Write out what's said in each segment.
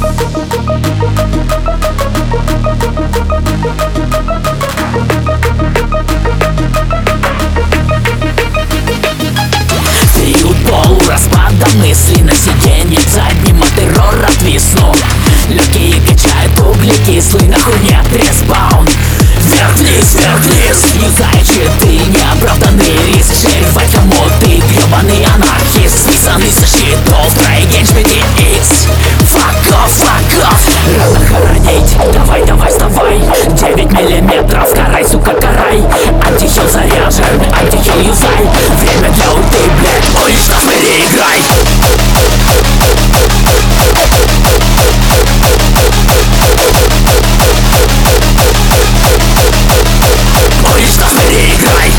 Период полураспада мысли на сиденье задним от террора отвисну. Легкие качают углекислый, нахуй нет респаун. Вверх-вниз, вверх-вниз, юзай читы, неоправданный риск. Шерифать кому ты, гребаный анархист, списанный со счетов, Try-Again 5X. Fuck off, рано хоронить, давай, давай, вставай. 9 миллиметров, карай, сука, карай. Антихил заряжен, антихил юзай. Время для ульты, блядь, уничтожь, переиграй. Уничтожь, переиграй.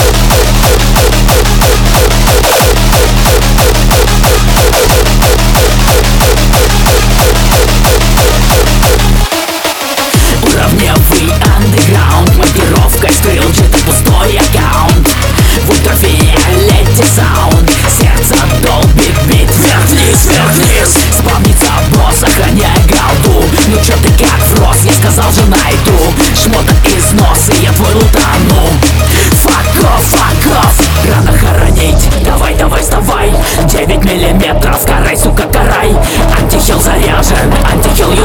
Уровневый андеграунд, монтировкой скрыл где-то пустой аккаунт. В ультрафиолете саунд, сердце долбит бит. Вверх-вниз, вверх-вниз, спавнится босс, охраняя галду. Ну чё ты как врос, я сказал же найду. Шмота из носа, я твой лутану. Fuck off, рано хоронить, давай, давай, вставай. 9 миллиметров, карай, сука, карай. Антихил заряжен, антихил